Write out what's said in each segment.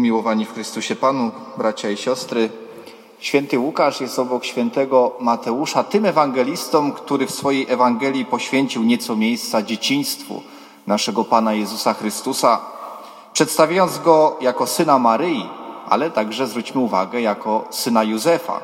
Umiłowani w Chrystusie Panu, bracia i siostry, święty Łukasz jest obok świętego Mateusza tym ewangelistą, który w swojej Ewangelii poświęcił nieco miejsca dzieciństwu naszego Pana Jezusa Chrystusa, przedstawiając Go jako syna Maryi, ale także, zwróćmy uwagę, jako syna Józefa.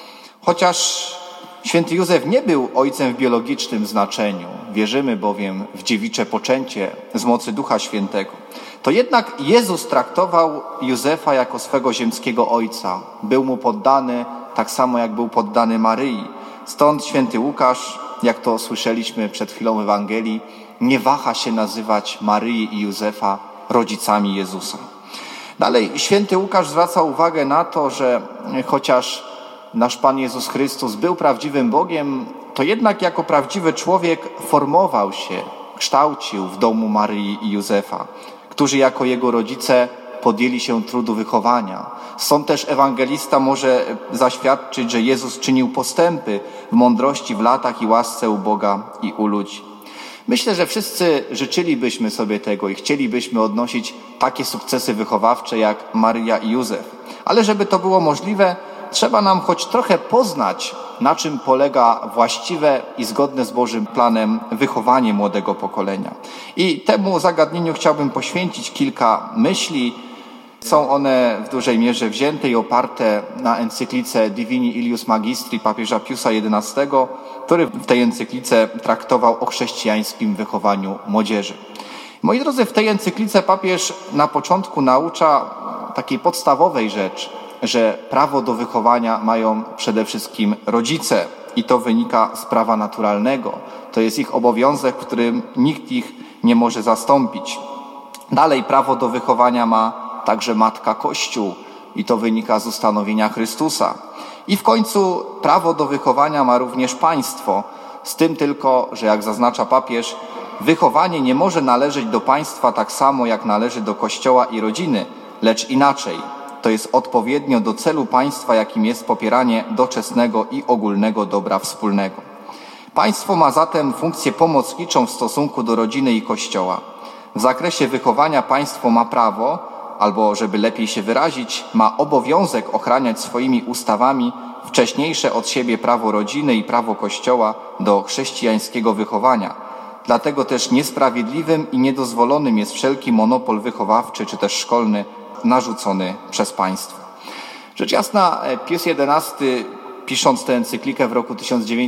Chociaż święty Józef nie był ojcem w biologicznym znaczeniu, wierzymy bowiem w dziewicze poczęcie z mocy Ducha Świętego, to jednak Jezus traktował Józefa jako swego ziemskiego ojca. Był mu poddany tak samo, jak był poddany Maryi. Stąd święty Łukasz, jak to słyszeliśmy przed chwilą w Ewangelii, nie waha się nazywać Maryi i Józefa rodzicami Jezusa. Dalej święty Łukasz zwraca uwagę na to, że chociaż nasz Pan Jezus Chrystus był prawdziwym Bogiem, to jednak jako prawdziwy człowiek formował się, kształcił w domu Maryi i Józefa, którzy jako jego rodzice podjęli się trudu wychowania. Stąd też ewangelista może zaświadczyć, że Jezus czynił postępy w mądrości, w latach i łasce u Boga i u ludzi. Myślę, że wszyscy życzylibyśmy sobie tego i chcielibyśmy odnosić takie sukcesy wychowawcze jak Maryja i Józef. Ale żeby to było możliwe, trzeba nam choć trochę poznać, na czym polega właściwe i zgodne z Bożym planem wychowanie młodego pokolenia. I temu zagadnieniu chciałbym poświęcić kilka myśli. Są one w dużej mierze wzięte i oparte na encyklice Divini Ilius Magistri papieża Piusa XI, który w tej encyklice traktował o chrześcijańskim wychowaniu młodzieży. Moi drodzy, w tej encyklice papież na początku naucza takiej podstawowej rzeczy, że prawo do wychowania mają przede wszystkim rodzice i to wynika z prawa naturalnego. To jest ich obowiązek, w którym nikt ich nie może zastąpić. Dalej prawo do wychowania ma także Matka Kościół i to wynika z ustanowienia Chrystusa. I w końcu prawo do wychowania ma również państwo, z tym tylko, że jak zaznacza papież, wychowanie nie może należeć do państwa tak samo, jak należy do Kościoła i rodziny, lecz inaczej. To jest odpowiednio do celu państwa, jakim jest popieranie doczesnego i ogólnego dobra wspólnego. Państwo ma zatem funkcję pomocniczą w stosunku do rodziny i Kościoła. W zakresie wychowania państwo ma prawo, albo żeby lepiej się wyrazić, ma obowiązek ochraniać swoimi ustawami wcześniejsze od siebie prawo rodziny i prawo Kościoła do chrześcijańskiego wychowania. Dlatego też niesprawiedliwym i niedozwolonym jest wszelki monopol wychowawczy czy też szkolny narzucony przez państwo. Rzecz jasna, Pius XI, pisząc tę encyklikę w roku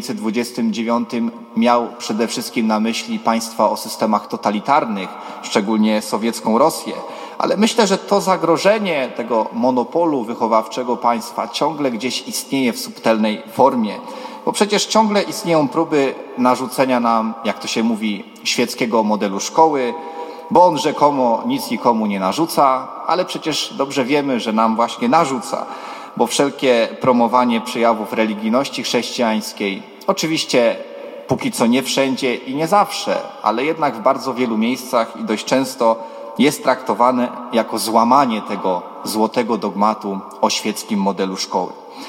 1929, miał przede wszystkim na myśli państwa o systemach totalitarnych, szczególnie sowiecką Rosję. Ale myślę, że to zagrożenie tego monopolu wychowawczego państwa ciągle gdzieś istnieje w subtelnej formie, bo przecież ciągle istnieją próby narzucenia nam, jak to się mówi, świeckiego modelu szkoły, bo on rzekomo nic nikomu nie narzuca, ale przecież dobrze wiemy, że nam właśnie narzuca, bo wszelkie promowanie przejawów religijności chrześcijańskiej, oczywiście póki co nie wszędzie i nie zawsze, ale jednak w bardzo wielu miejscach i dość często jest traktowane jako złamanie tego złotego dogmatu o świeckim modelu szkoły.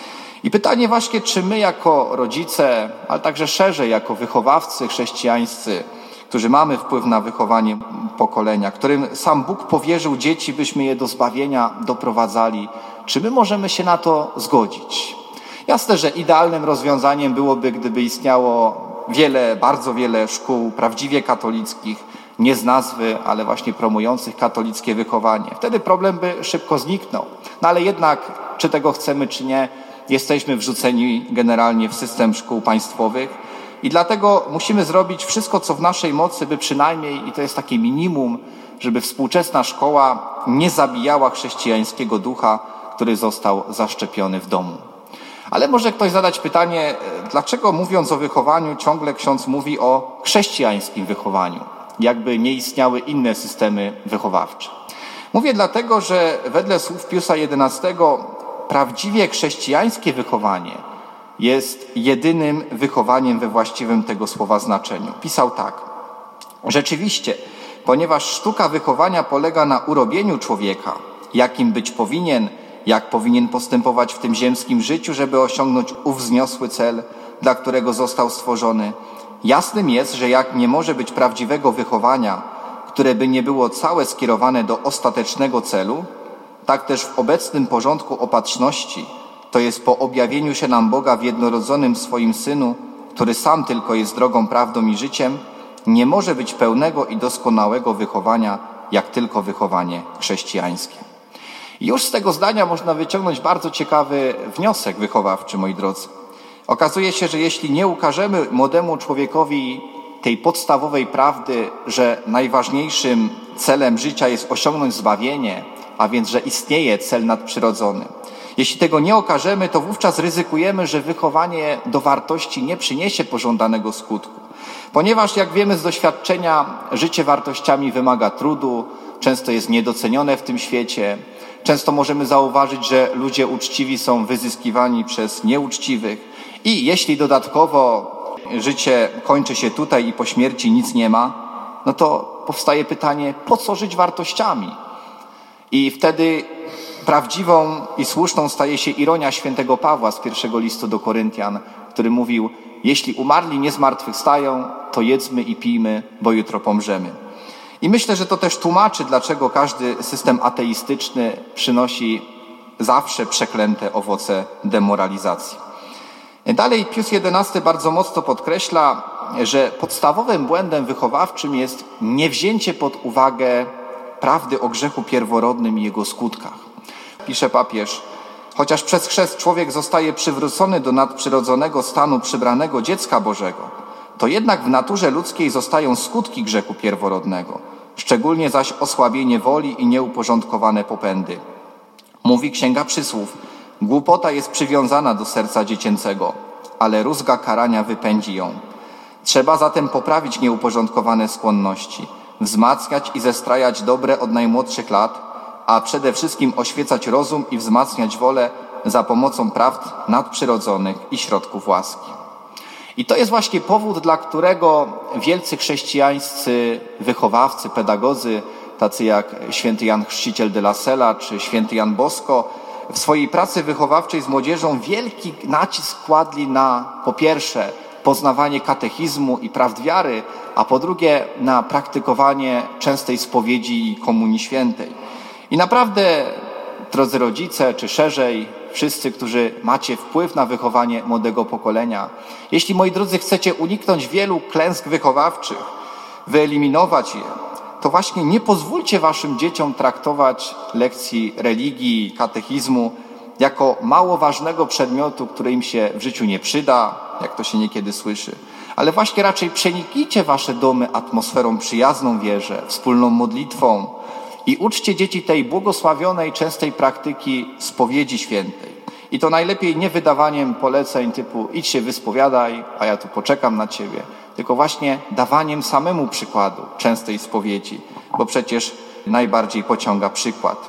I pytanie właśnie, czy my jako rodzice, ale także szerzej jako wychowawcy chrześcijańscy, którzy mamy wpływ na wychowanie pokolenia, którym sam Bóg powierzył dzieci, byśmy je do zbawienia doprowadzali, czy my możemy się na to zgodzić? Jasne, że idealnym rozwiązaniem byłoby, gdyby istniało bardzo wiele szkół prawdziwie katolickich, nie z nazwy, ale właśnie promujących katolickie wychowanie. Wtedy problem by szybko zniknął. No ale jednak, czy tego chcemy, czy nie, jesteśmy wrzuceni generalnie w system szkół państwowych i dlatego musimy zrobić wszystko, co w naszej mocy, by przynajmniej, i to jest takie minimum, żeby współczesna szkoła nie zabijała chrześcijańskiego ducha, który został zaszczepiony w domu. Ale może ktoś zadać pytanie, dlaczego mówiąc o wychowaniu ciągle ksiądz mówi o chrześcijańskim wychowaniu, jakby nie istniały inne systemy wychowawcze. Mówię dlatego, że wedle słów Piusa XI prawdziwie chrześcijańskie wychowanie jest jedynym wychowaniem we właściwym tego słowa znaczeniu. Pisał tak: rzeczywiście, ponieważ sztuka wychowania polega na urobieniu człowieka, jakim być powinien, jak powinien postępować w tym ziemskim życiu, żeby osiągnąć ów wzniosły cel, dla którego został stworzony, jasnym jest, że jak nie może być prawdziwego wychowania, które by nie było całe skierowane do ostatecznego celu, tak też w obecnym porządku opatrzności, to jest po objawieniu się nam Boga w jednorodzonym swoim Synu, który sam tylko jest drogą, prawdą i życiem, nie może być pełnego i doskonałego wychowania, jak tylko wychowanie chrześcijańskie. I już z tego zdania można wyciągnąć bardzo ciekawy wniosek wychowawczy, moi drodzy. Okazuje się, że jeśli nie ukażemy młodemu człowiekowi tej podstawowej prawdy, że najważniejszym celem życia jest osiągnąć zbawienie, a więc, że istnieje cel nadprzyrodzony. Jeśli tego nie okażemy, to wówczas ryzykujemy, że wychowanie do wartości nie przyniesie pożądanego skutku. Ponieważ, jak wiemy z doświadczenia, życie wartościami wymaga trudu, często jest niedocenione w tym świecie. Często możemy zauważyć, że ludzie uczciwi są wyzyskiwani przez nieuczciwych. I jeśli dodatkowo życie kończy się tutaj i po śmierci nic nie ma, no to powstaje pytanie, po co żyć wartościami? I wtedy prawdziwą i słuszną staje się ironia świętego Pawła z pierwszego listu do Koryntian, który mówił, jeśli umarli nie zmartwychwstają, to jedzmy i pijmy, bo jutro pomrzemy. I myślę, że to też tłumaczy, dlaczego każdy system ateistyczny przynosi zawsze przeklęte owoce demoralizacji. Dalej Pius XI bardzo mocno podkreśla, że podstawowym błędem wychowawczym jest niewzięcie pod uwagę prawdy o grzechu pierworodnym i jego skutkach. Pisze papież, chociaż przez chrzest człowiek zostaje przywrócony do nadprzyrodzonego stanu przybranego dziecka Bożego, to jednak w naturze ludzkiej zostają skutki grzechu pierworodnego, szczególnie zaś osłabienie woli i nieuporządkowane popędy. Mówi Księga Przysłów, głupota jest przywiązana do serca dziecięcego, ale rózga karania wypędzi ją. Trzeba zatem poprawić nieuporządkowane skłonności, wzmacniać i zestrajać dobre od najmłodszych lat, a przede wszystkim oświecać rozum i wzmacniać wolę za pomocą prawd nadprzyrodzonych i środków łaski. I to jest właśnie powód, dla którego wielcy chrześcijańscy wychowawcy, pedagodzy, tacy jak święty Jan Chrzciciel de la Sela czy święty Jan Bosko, w swojej pracy wychowawczej z młodzieżą wielki nacisk kładli na, po pierwsze, poznawanie katechizmu i prawd wiary, a po drugie, na praktykowanie częstej spowiedzi i komunii świętej. I naprawdę, drodzy rodzice, czy szerzej, wszyscy, którzy macie wpływ na wychowanie młodego pokolenia, jeśli, moi drodzy, chcecie uniknąć wielu klęsk wychowawczych, wyeliminować je, to właśnie nie pozwólcie waszym dzieciom traktować lekcji religii, katechizmu jako mało ważnego przedmiotu, który im się w życiu nie przyda, jak to się niekiedy słyszy. Ale właśnie raczej przeniknijcie wasze domy atmosferą przyjazną wierze, wspólną modlitwą i uczcie dzieci tej błogosławionej, częstej praktyki spowiedzi świętej. I to najlepiej nie wydawaniem poleceń typu idź się wyspowiadaj, a ja tu poczekam na ciebie, tylko właśnie dawaniem samemu przykładu częstej spowiedzi, bo przecież najbardziej pociąga przykład.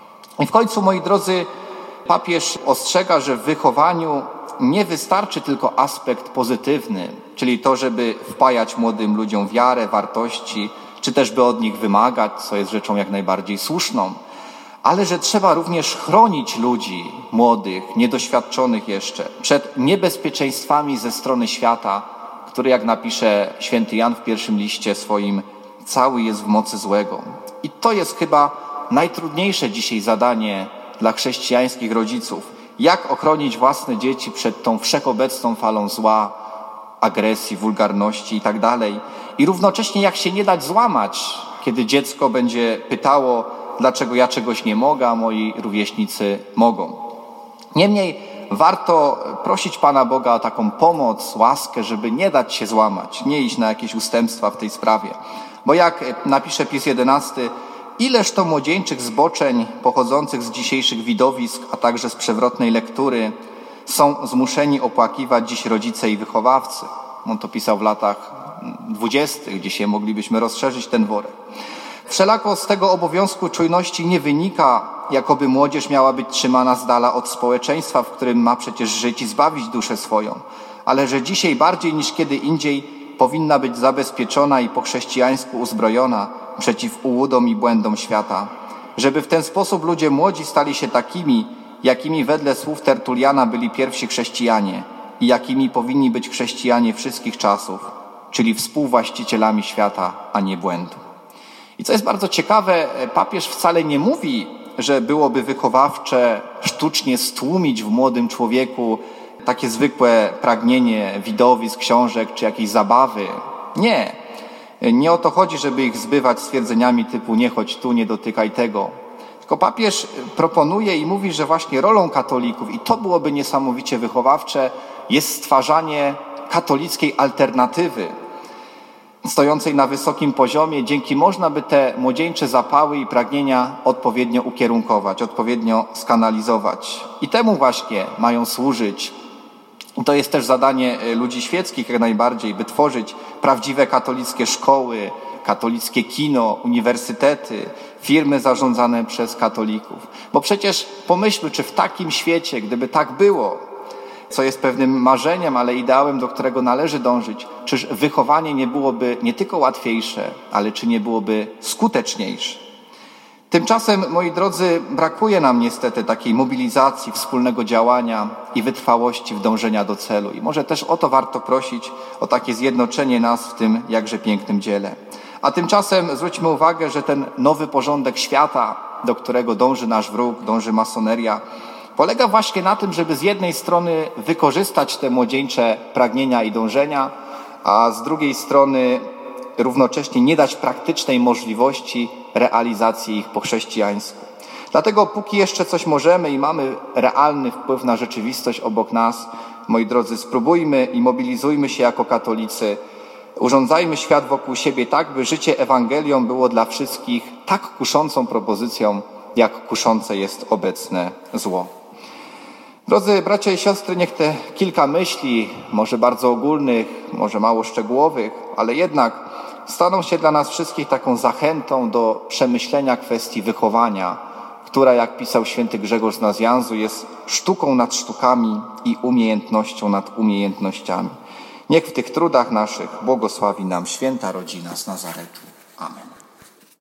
I w końcu, moi drodzy, papież ostrzega, że w wychowaniu nie wystarczy tylko aspekt pozytywny, czyli to, żeby wpajać młodym ludziom wiarę, wartości, czy też by od nich wymagać, co jest rzeczą jak najbardziej słuszną, ale że trzeba również chronić ludzi młodych, niedoświadczonych jeszcze, przed niebezpieczeństwami ze strony świata, który, jak napisze święty Jan w pierwszym liście swoim, cały jest w mocy złego. I to jest chyba najtrudniejsze dzisiaj zadanie dla chrześcijańskich rodziców. Jak ochronić własne dzieci przed tą wszechobecną falą zła, agresji, wulgarności i tak dalej. I równocześnie jak się nie dać złamać, kiedy dziecko będzie pytało, dlaczego ja czegoś nie mogę, a moi rówieśnicy mogą. Niemniej warto prosić Pana Boga o taką pomoc, łaskę, żeby nie dać się złamać, nie iść na jakieś ustępstwa w tej sprawie. Bo jak napisze Pius XI, ileż to młodzieńczych zboczeń pochodzących z dzisiejszych widowisk, a także z przewrotnej lektury są zmuszeni opłakiwać dziś rodzice i wychowawcy. On to pisał w latach 20. Dzisiaj moglibyśmy rozszerzyć ten worek. Wszelako z tego obowiązku czujności nie wynika, jakoby młodzież miała być trzymana z dala od społeczeństwa, w którym ma przecież żyć i zbawić duszę swoją, ale że dzisiaj bardziej niż kiedy indziej powinna być zabezpieczona i po chrześcijańsku uzbrojona przeciw ułudom i błędom świata, żeby w ten sposób ludzie młodzi stali się takimi, jakimi wedle słów Tertuliana byli pierwsi chrześcijanie i jakimi powinni być chrześcijanie wszystkich czasów, czyli współwłaścicielami świata, a nie błędu. I co jest bardzo ciekawe, papież wcale nie mówi, że byłoby wychowawcze sztucznie stłumić w młodym człowieku takie zwykłe pragnienie widowisk, książek czy jakiejś zabawy. Nie. Nie o to chodzi, żeby ich zbywać stwierdzeniami typu nie chodź tu, nie dotykaj tego. Tylko papież proponuje i mówi, że właśnie rolą katolików, i to byłoby niesamowicie wychowawcze, jest stwarzanie katolickiej alternatywy, stojącej na wysokim poziomie, dzięki można by te młodzieńcze zapały i pragnienia odpowiednio ukierunkować, odpowiednio skanalizować. I temu właśnie mają służyć. I to jest też zadanie ludzi świeckich jak najbardziej, by tworzyć prawdziwe katolickie szkoły, katolickie kino, uniwersytety, firmy zarządzane przez katolików. Bo przecież pomyślmy, czy w takim świecie, gdyby tak było, co jest pewnym marzeniem, ale ideałem, do którego należy dążyć, czyż wychowanie nie byłoby nie tylko łatwiejsze, ale czy nie byłoby skuteczniejsze? Tymczasem, moi drodzy, brakuje nam niestety takiej mobilizacji, wspólnego działania i wytrwałości w dążenia do celu. I może też o to warto prosić, o takie zjednoczenie nas w tym jakże pięknym dziele. A tymczasem zwróćmy uwagę, że ten nowy porządek świata, do którego dąży nasz wróg, dąży masoneria, polega właśnie na tym, żeby z jednej strony wykorzystać te młodzieńcze pragnienia i dążenia, a z drugiej strony równocześnie nie dać praktycznej możliwości realizacji ich po chrześcijańsku. Dlatego póki jeszcze coś możemy i mamy realny wpływ na rzeczywistość obok nas, moi drodzy, spróbujmy i mobilizujmy się jako katolicy, urządzajmy świat wokół siebie tak, by życie Ewangelią było dla wszystkich tak kuszącą propozycją, jak kuszące jest obecne zło. Drodzy bracia i siostry, niech te kilka myśli, może bardzo ogólnych, może mało szczegółowych, ale jednak staną się dla nas wszystkich taką zachętą do przemyślenia kwestii wychowania, która, jak pisał święty Grzegorz z Nazjanzu, jest sztuką nad sztukami i umiejętnością nad umiejętnościami. Niech w tych trudach naszych błogosławi nam święta rodzina z Nazaretu. Amen.